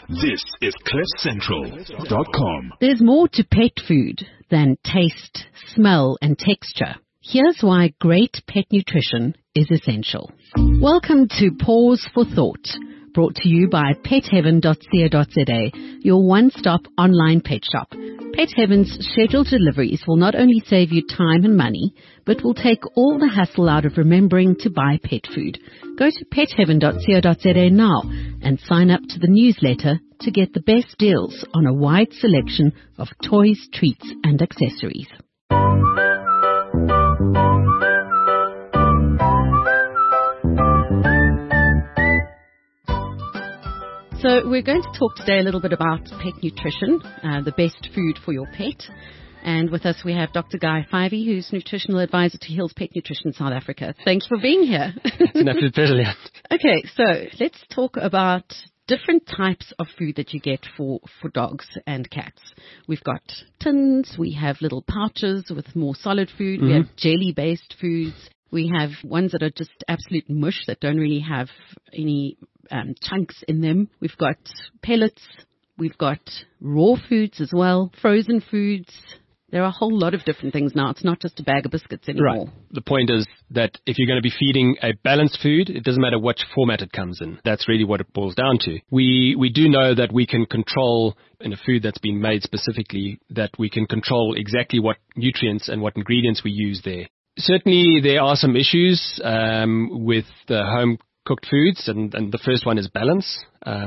This is CliffCentral.com. There's more to pet food than taste, smell, and texture. Here's why great pet nutrition is essential. Welcome to Pause for Thought, brought to you by petheaven.co.za, your one-stop online pet shop. Pet Heaven's scheduled deliveries will not only save you time and money, but will take all the hassle out of remembering to buy pet food. Go to petheaven.co.za now and sign up to the newsletter to get the best deals on a wide selection of toys, treats, and accessories. So we're going to talk today a little bit about pet nutrition, the best food for your pet. And with us we have Dr. Guy Fyvie, who's nutritional advisor to Hills Pet Nutrition South Africa. Thanks for being here. It's an absolute pleasure, Leanne. Okay, so let's talk about different types of food that you get for dogs and cats. We've got tins, we have little pouches with more solid food, we have jelly-based foods, we have ones that are just absolute mush that don't really have any chunks in them. We've got pellets, we've got raw foods as well, frozen foods. There are a whole lot of different things now. It's not just a bag of biscuits anymore. Right. The point is that if you're going to be feeding a balanced food, it doesn't matter which format it comes in. That's really what it boils down to. We do know that we can control in a food that's been made specifically, that we can control exactly what nutrients and what ingredients we use there. Certainly there are some issues with the home cooked foods, and the first one is balance,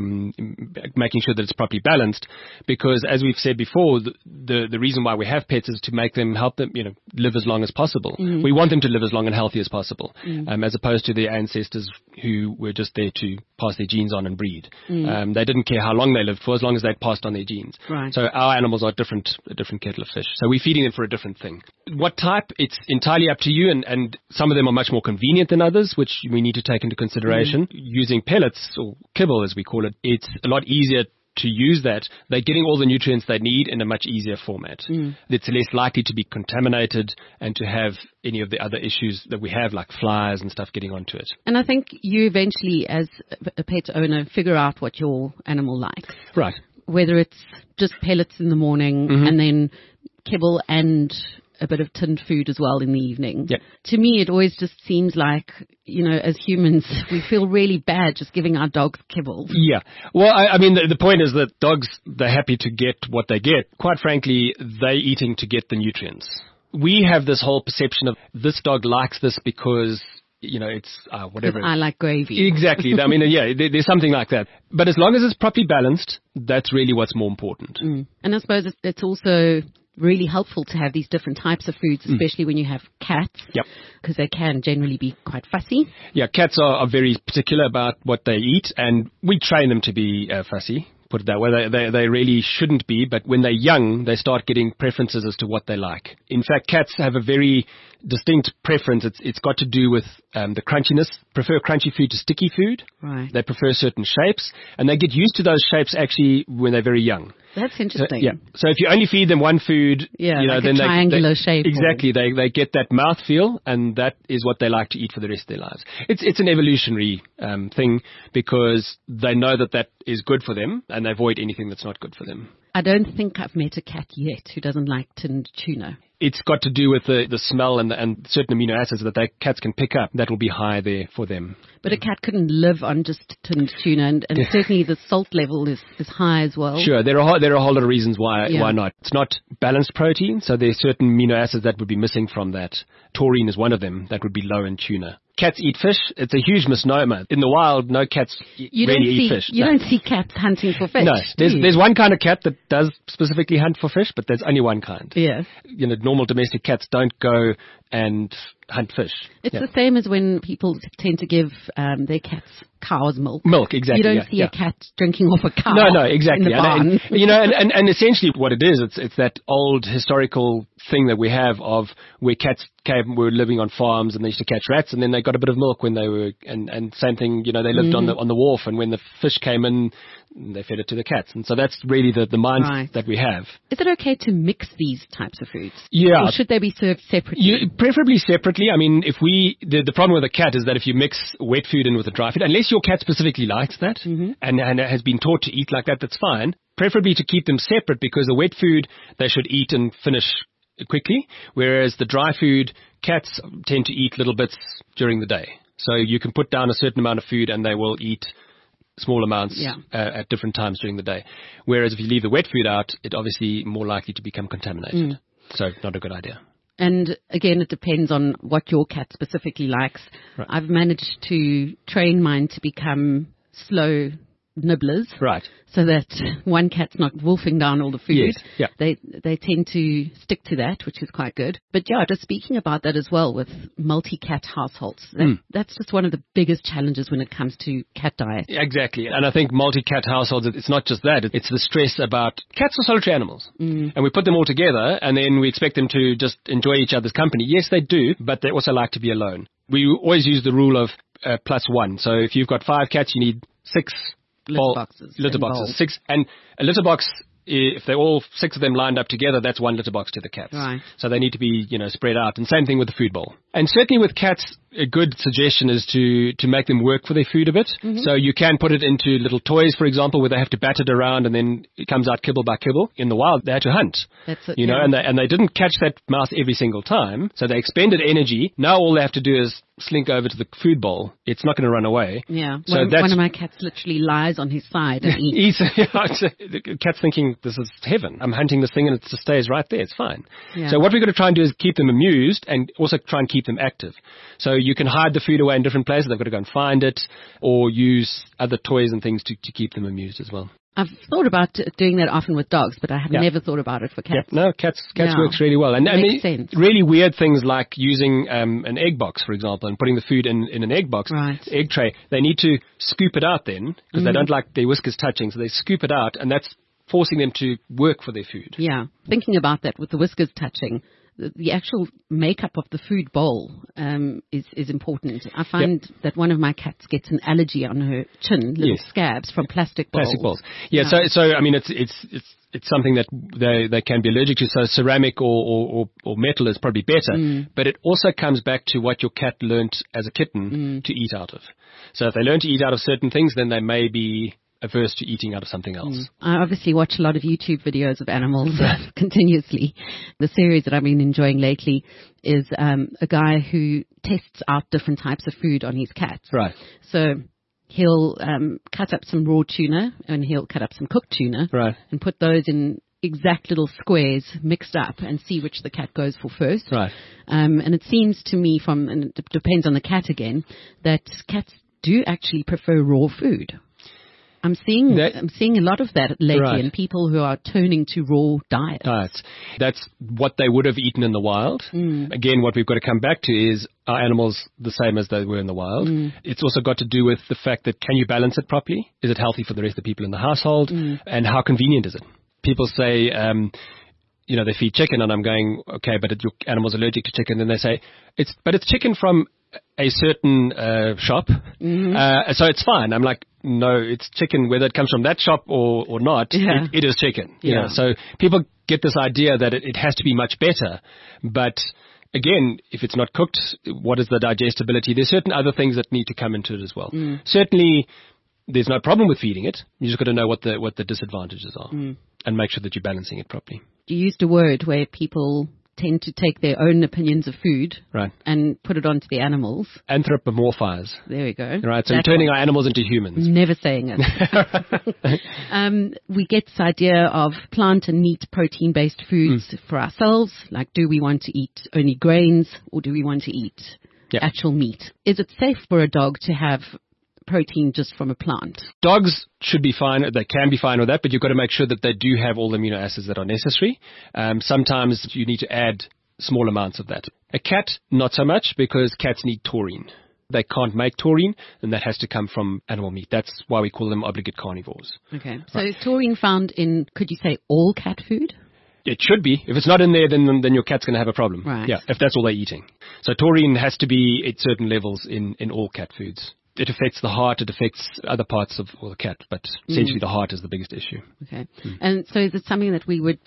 making sure that it's properly balanced, because as we've said before, the reason why we have pets is to help them, live as long as possible. We want them to live as long and healthy as possible, as opposed to their ancestors who were just there to pass their genes on and breed. They didn't care how long they lived for, as long as they'd passed on their genes. Right. So our animals are a different kettle of fish. So we're feeding them for a different thing. What type? It's entirely up to you, and some of them are much more convenient than others, which we need to take into consideration. Using pellets or kibble, as we call it, it's a lot easier to use that. They're getting all the nutrients they need in a much easier format. It's less likely to be contaminated and to have any of the other issues that we have, like flies and stuff getting onto it. And I think you eventually, as a pet owner, figure out what your animal likes. Right. Whether it's just pellets in the morning and then kibble and a bit of tinned food as well in the evening. Yep. To me, it always just seems like, as humans, we feel really bad just giving our dogs kibble. Yeah. Well, I mean, the point is that dogs, they're happy to get what they get. Quite frankly, they're eating to get the nutrients. We have this whole perception of this dog likes this because it's whatever. I like gravy. Exactly. I mean, yeah, there's something like that. But as long as it's properly balanced, that's really what's more important. And I suppose it's also really helpful to have these different types of foods, especially when you have cats, because they can generally be quite fussy. Yeah, cats are very particular about what they eat, and we train them to be fussy. Put it that way. They really shouldn't be, but when they're young, they start getting preferences as to what they like. In fact, cats have a very distinct preference. It's got to do with the crunchiness. Prefer crunchy food to sticky food. Right. They prefer certain shapes, and they get used to those shapes actually when they're very young. That's interesting. So if you only feed them one food, like then a triangular shape. Exactly. They get that mouth feel, and that is what they like to eat for the rest of their lives. It's an evolutionary thing, because they know that is good for them, and they avoid anything that's not good for them. I don't think I've met a cat yet who doesn't like tinned tuna. It's got to do with the smell and certain amino acids that cats can pick up that will be high there for them. But a cat couldn't live on just tinned tuna, and certainly the salt level is high as well. Sure, there are a whole lot of reasons why not. It's not balanced protein, so there's certain amino acids that would be missing from that. Taurine is one of them that would be low in tuna. Cats eat fish. It's a huge misnomer. In the wild, no cats really eat fish. You don't see cats hunting for fish. No, there's one kind of cat that does specifically hunt for fish, but there's only one kind. Yeah. Normal domestic cats don't go and hunt fish. It's the same as when people tend to give their cats cow's milk. Milk, exactly. You don't see a cat drinking off a cow. No, exactly. In the barn. And essentially what it is, it's that old historical thing that we have of where cats were living on farms and they used to catch rats, and then they got a bit of milk when they were, and same thing, they lived on the wharf, and when the fish came in, they fed it to the cats. And so that's really the mindset that we have. Is it okay to mix these types of foods? Yeah. Or should they be served separately? Preferably separately. I mean, the problem with a cat is that if you mix wet food in with a dry food, unless your cat specifically likes that and has been taught to eat like that, that's fine. Preferably to keep them separate, because the wet food they should eat and finish quickly, whereas the dry food, cats tend to eat little bits during the day. So you can put down a certain amount of food and they will eat small amounts at different times during the day. Whereas if you leave the wet food out, it's obviously more likely to become contaminated. So not a good idea. And again, it depends on what your cat specifically likes. Right. I've managed to train mine to become slow nibblers. Right. So that one cat's not wolfing down all the food. Yes. Yeah. They tend to stick to that, which is quite good. But yeah, just speaking about that as well with multi-cat households, that's just one of the biggest challenges when it comes to cat diet. Exactly. And I think multi-cat households, it's not just that. It's the stress about cats are solitary animals. And we put them all together and then we expect them to just enjoy each other's company. Yes, they do, but they also like to be alone. We always use the rule of +1. So if you've got 5 cats, you need 6 litter boxes. 6, and a litter box, if they're all 6 of them lined up together, that's 1 litter box to the cats. Right. So they need to be, spread out. And same thing with the food bowl. And certainly with cats, a good suggestion is to make them work for their food a bit. So you can put it into little toys, for example, where they have to bat it around and then it comes out kibble by kibble. In the wild, they had to hunt. That's it. And they didn't catch that mouse every single time. So they expended energy. Now all they have to do is slink over to the food bowl. It's not going to run away. Yeah. So one of my cats literally lies on his side and eats. The cat's thinking, this is heaven. I'm hunting this thing and it just stays right there. It's fine. Yeah. So what we're going to try and do is keep them amused and also try and keep them active. So you can hide the food away in different places. They've got to go and find it or use other toys and things to keep them amused as well. I've thought about doing that often with dogs, but I have never thought about it for cats. Yeah. No, cats works really well. And makes sense. Really weird things like using an egg box, for example, and putting the food in an egg box, egg tray. They need to scoop it out then because they don't like their whiskers touching. So they scoop it out, and that's forcing them to work for their food. Yeah. Thinking about that with the whiskers touching, the actual makeup of the food bowl is important. I find that one of my cats gets an allergy on her chin, little scabs from plastic bowls. Plastic bowls. Yeah. So I mean, it's something that they can be allergic to. So ceramic or metal is probably better. But it also comes back to what your cat learnt as a kitten to eat out of. So if they learn to eat out of certain things, then they may be averse to eating out of something else. I obviously watch a lot of YouTube videos of animals continuously. The series that I've been enjoying lately is a guy who tests out different types of food on his cats. Right. So he'll cut up some raw tuna and he'll cut up some cooked tuna and put those in exact little squares mixed up and see which the cat goes for first. Right. And it seems to me and it depends on the cat again, that cats do actually prefer raw food. I'm seeing a lot of that lately in people who are turning to raw diets. That's what they would have eaten in the wild. Again, what we've got to come back to is are animals the same as they were in the wild? It's also got to do with the fact that can you balance it properly? Is it healthy for the rest of the people in the household? And how convenient is it? People say, they feed chicken and I'm going, okay, but your animal's allergic to chicken. And they say, it's chicken from a certain shop, so it's fine. I'm like, no, it's chicken, whether it comes from that shop or not, it is chicken. Yeah. So people get this idea that it has to be much better. But again, if it's not cooked, what is the digestibility? There's certain other things that need to come into it as well. Certainly, there's no problem with feeding it. You just got to know what the disadvantages are and make sure that you're balancing it properly. You used a word where people tend to take their own opinions of food and put it onto the animals. Anthropomorphize. There we go. Right, so we're turning our animals into humans. Never saying it. We get this idea of plant and meat protein-based foods for ourselves. Like, do we want to eat only grains or do we want to eat actual meat? Is it safe for a dog to have protein just from a plant? Dogs should be fine. They can be fine with that, but you've got to make sure that they do have all the amino acids that are necessary. Sometimes you need to add small amounts of that. A cat, not so much, because cats need taurine. They can't make taurine, and that has to come from animal meat. That's why we call them obligate carnivores. Okay. So is taurine found in, could you say, all cat food? It should be. If it's not in there, then your cat's going to have a problem. Right. Yeah, if that's all they're eating. So taurine has to be at certain levels in all cat foods. It affects the heart, it affects other parts of the cat, but essentially the heart is the biggest issue. Okay. And so is it something that we would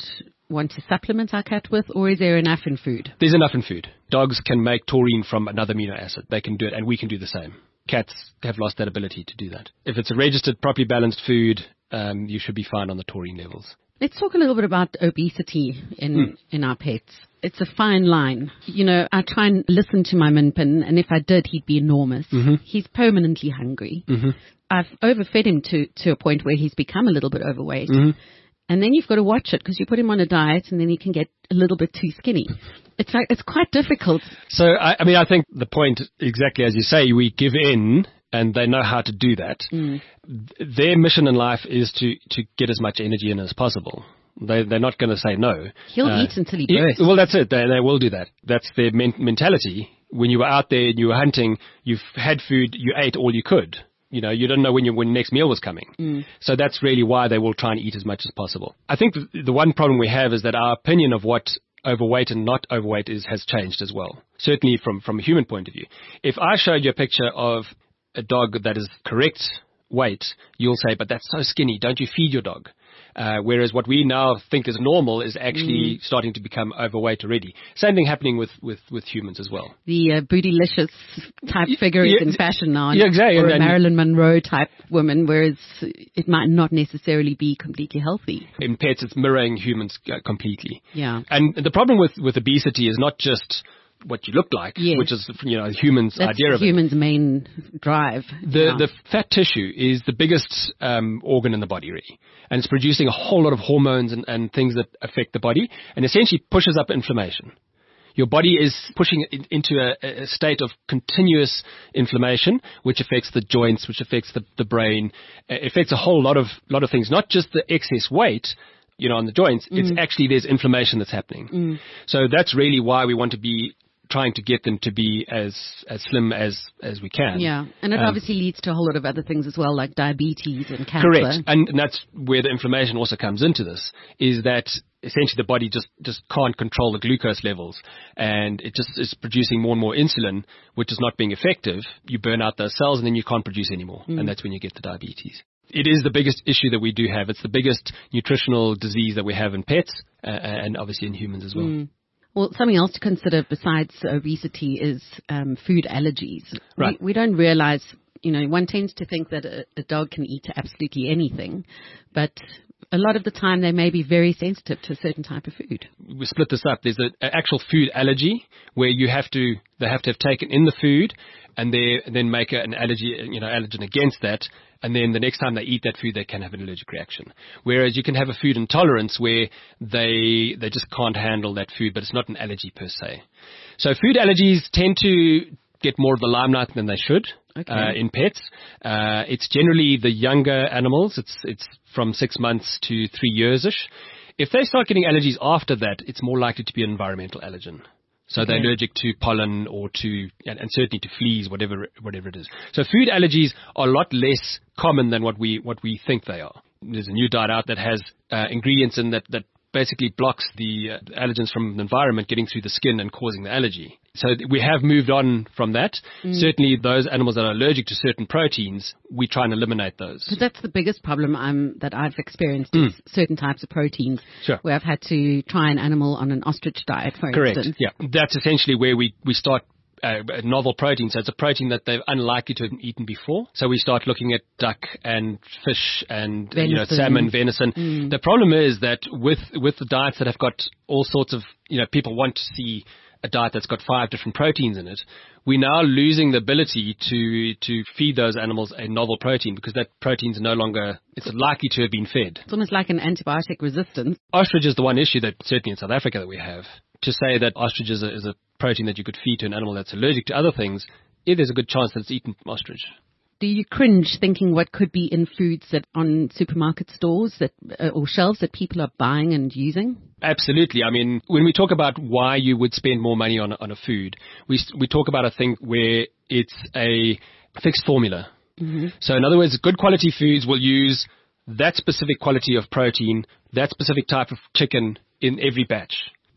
want to supplement our cat with, or is there enough in food? There's enough in food. Dogs can make taurine from another amino acid. They can do it, and we can do the same. Cats have lost that ability to do that. If it's a registered, properly balanced food, you should be fine on the taurine levels. Let's talk a little bit about obesity in our pets. It's a fine line. You know, I try and listen to my Minpin, and if I did, he'd be enormous. Mm-hmm. He's permanently hungry. Mm-hmm. I've overfed him to a point where he's become a little bit overweight. Mm-hmm. And then you've got to watch it because you put him on a diet and then he can get a little bit too skinny. It's quite difficult. So, I think the point, exactly as you say, we give in and they know how to do that. Mm. Their mission in life is to get as much energy in as possible. They're not going to say no. He'll eat until he bursts. Well, that's it. They will do that. That's their mentality. When you were out there and you were hunting, you've had food, you ate all you could. You know, you don't know when your next meal was coming. Mm. So that's really why they will try and eat as much as possible. I think the one problem we have is that our opinion of what overweight and not overweight has changed as well. Certainly from a human point of view. If I showed you a picture of a dog that is correct weight, you'll say, but that's so skinny. Don't you feed your dog? Whereas what we now think is normal is actually starting to become overweight already. Same thing happening with humans as well. The bootylicious type figure is in fashion now. Yeah, exactly. Or a Marilyn Monroe type woman, whereas it might not necessarily be completely healthy. In pets, it's mirroring humans completely. Yeah. And the problem with obesity is not just what you look like, yes, which is, humans' idea of it. That's humans' main drive. The fat tissue is the biggest organ in the body, really. And it's producing a whole lot of hormones and things that affect the body and essentially pushes up inflammation. Your body is pushing it into a state of continuous inflammation, which affects the joints, which affects the brain. It affects a whole lot of things, not just the excess weight, on the joints. It's actually there's inflammation that's happening. So that's really why we want to be trying to get them to be as slim as we can. Yeah, and it obviously leads to a whole lot of other things as well, like diabetes and cancer. Correct, and that's where the inflammation also comes into this, is that essentially the body just can't control the glucose levels, and it just is producing more and more insulin, which is not being effective. You burn out those cells, and then you can't produce anymore, and that's when you get the diabetes. It is the biggest issue that we do have. It's the biggest nutritional disease that we have in pets, and obviously in humans as well. Well, something else to consider besides obesity is food allergies. Right. We don't realize, one tends to think that a dog can eat absolutely anything, but a lot of the time they may be very sensitive to a certain type of food. We split this up. There's an actual food allergy where they have to have taken in the food and then make an allergen against that. And then the next time they eat that food, they can have an allergic reaction. Whereas you can have a food intolerance where they just can't handle that food, but it's not an allergy per se. So food allergies tend to get more of the limelight than they should in pets. It's generally the younger animals. It's from 6 months to 3 years-ish. If they start getting allergies after that, it's more likely to be an environmental allergen. So they're allergic to pollen or and certainly to fleas, whatever it is. So food allergies are a lot less common than what we think they are. There's a new diet out that has ingredients in that basically blocks the allergens from the environment getting through the skin and causing the allergy. So we have moved on from that. Certainly those animals that are allergic to certain proteins, we try and eliminate those. Because that's the biggest problem that I've experienced is certain types of proteins. Sure. Where I've had to try an animal on an ostrich diet, for instance. Correct, yeah. That's essentially where we start a novel protein. So it's a protein that they're unlikely to have eaten before. So we start looking at duck and fish and salmon, venison. The problem is that with the diets that have got all sorts of, people want to see a diet that's got 5 different proteins in it, we're now losing the ability to feed those animals a novel protein because that protein's no longer, it's likely to have been fed. It's almost like an antibiotic resistance. Ostrich is the one issue that certainly in South Africa that we have. To say that ostrich is a protein that you could feed to an animal that's allergic to other things, there's a good chance that it's eaten ostrich. Do you cringe thinking what could be in foods that on supermarket stores or shelves that people are buying and using? Absolutely. I mean, when we talk about why you would spend more money on a food, we talk about a thing where it's a fixed formula. Mm-hmm. So in other words, good quality foods will use that specific quality of protein, that specific type of chicken in every batch.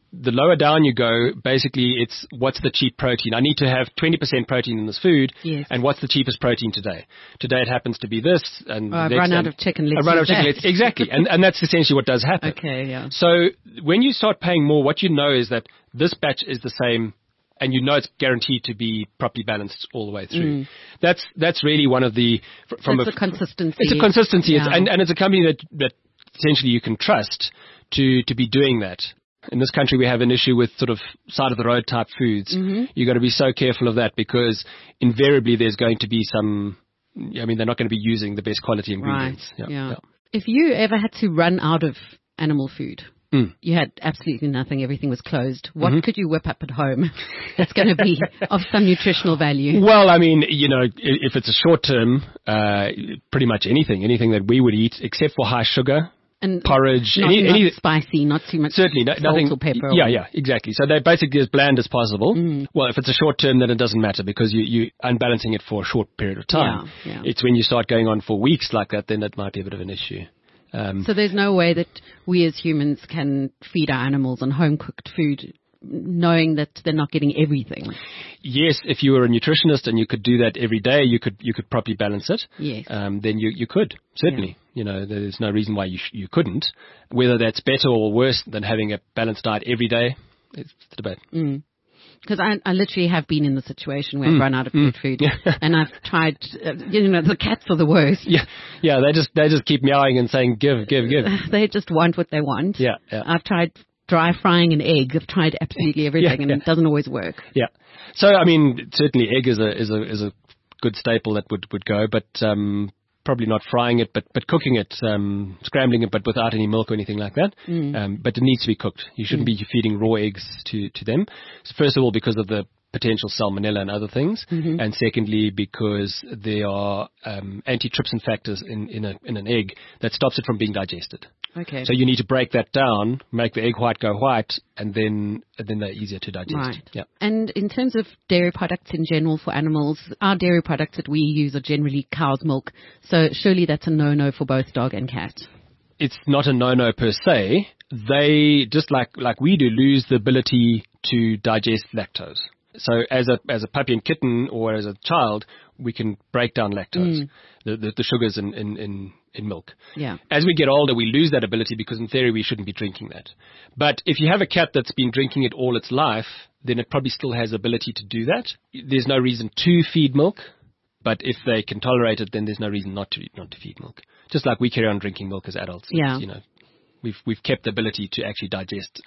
the lower down you go, basically it's what's the cheap protein. I need to have 20% protein in this food, Yes. and what's the cheapest protein today? Today it happens to be this, and I've run out of chicken. I've run out of chicken. Exactly, and that's essentially what does happen. Okay, yeah. So when you start paying more, what you know is that this batch is the same, and you know it's guaranteed to be properly balanced all the way through. That's really one of the It's a consistency. It's a consistency, Yeah. and it's a company that potentially you can trust to be doing that. In this country, we have an issue with sort of side of the road type foods. You've got to be so careful of that, because invariably there's going to be some. I mean, they're not going to be using the best quality ingredients. Right. Yeah. If you ever had to run out of animal food, you had absolutely nothing, everything was closed, what could you whip up at home that's going to be of some nutritional value? Well, I mean, if it's a short term, pretty much anything that we would eat, except for high sugar. And porridge, not any spicy, not too much. Certainly, nothing. Or pepper. Yeah, exactly. So they're basically as bland as possible. Well, if it's a short term, then it doesn't matter, because you unbalancing it for a short period of time. Yeah. It's when you start going on for weeks like that, then it might be a bit of an issue. So there's no way that we as humans can feed our animals on home cooked food, knowing that they're not getting everything. Yes, if you were a nutritionist and you could do that every day, you could properly balance it. Yes. Then you could, certainly. Yeah. There's no reason why you couldn't. Whether that's better or worse than having a balanced diet every day, it's the debate. Because I literally have been in the situation where I've run out of pet food, and I've tried. The cats are the worst. Yeah. They just keep meowing and saying give. They just want what they want. Yeah. I've tried dry frying an egg. I've tried absolutely everything, and it doesn't always work. Yeah. So I mean, certainly egg is a good staple that would go, but probably not frying it, but cooking it, scrambling it, but without any milk or anything like that. But it needs to be cooked. You shouldn't be feeding raw eggs to them. So first of all, because of the potential salmonella and other things, and secondly, because there are antitrypsin factors in an egg that stops it from being digested. Okay. So you need to break that down, make the egg white go white, and then they're easier to digest. Right. Yeah. And in terms of dairy products in general for animals, our dairy products that we use are generally cow's milk. So surely that's a no-no for both dog and cat. It's not a no-no per se. They, just like we do, lose the ability to digest lactose. So as a puppy and kitten or as a child, we can break down lactose, the sugars in milk. Yeah. As we get older, we lose that ability, because in theory we shouldn't be drinking that. But if you have a cat that's been drinking it all its life, then it probably still has the ability to do that. There's no reason to feed milk, but if they can tolerate it, then there's no reason not to feed milk. Just like we carry on drinking milk as adults. Yeah. We've kept the ability to actually digest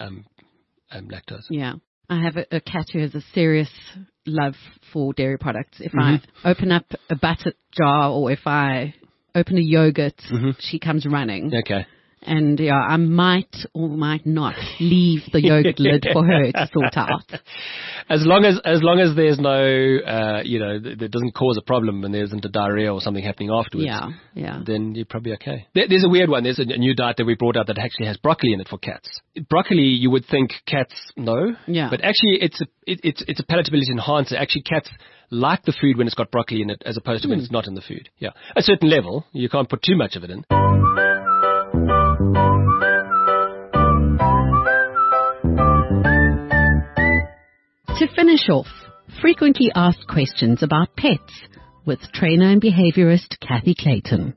lactose. Yeah. I have a cat who has a serious love for dairy products. If I open up a butter jar, or if I open a yogurt, she comes running. Okay. And I might or might not leave the yogurt lid for her to sort out. As long as there's no, that doesn't cause a problem and there isn't a diarrhea or something happening afterwards. Yeah. Then you're probably okay. There's a weird one. There's a new diet that we brought out that actually has broccoli in it for cats. Broccoli, you would think cats no. Yeah. But actually, it's a palatability enhancer. Actually, cats like the food when it's got broccoli in it, as opposed to when it's not in the food. Yeah. A certain level. You can't put too much of it in. To finish off, frequently asked questions about pets with trainer and behaviorist Kathy Clayton.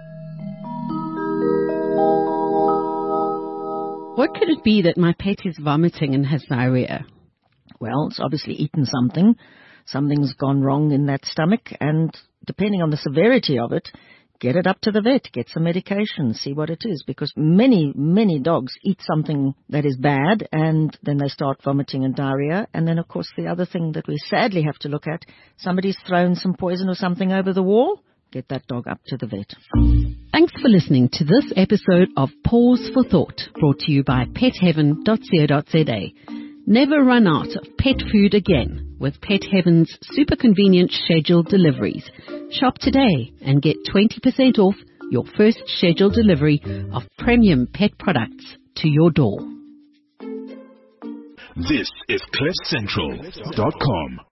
What could it be that my pet is vomiting and has diarrhea? Well, it's obviously eaten something. Something's gone wrong in that stomach, and depending on the severity of it, get it up to the vet, get some medication, see what it is, because many, many dogs eat something that is bad and then they start vomiting and diarrhea. And then, of course, the other thing that we sadly have to look at, somebody's thrown some poison or something over the wall, get that dog up to the vet. Thanks for listening to this episode of Pause for Thought, brought to you by petheaven.co.za. Never run out of pet food again with Pet Heaven's super convenient scheduled deliveries. Shop today and get 20% off your first scheduled delivery of premium pet products to your door. This is CliffCentral.com.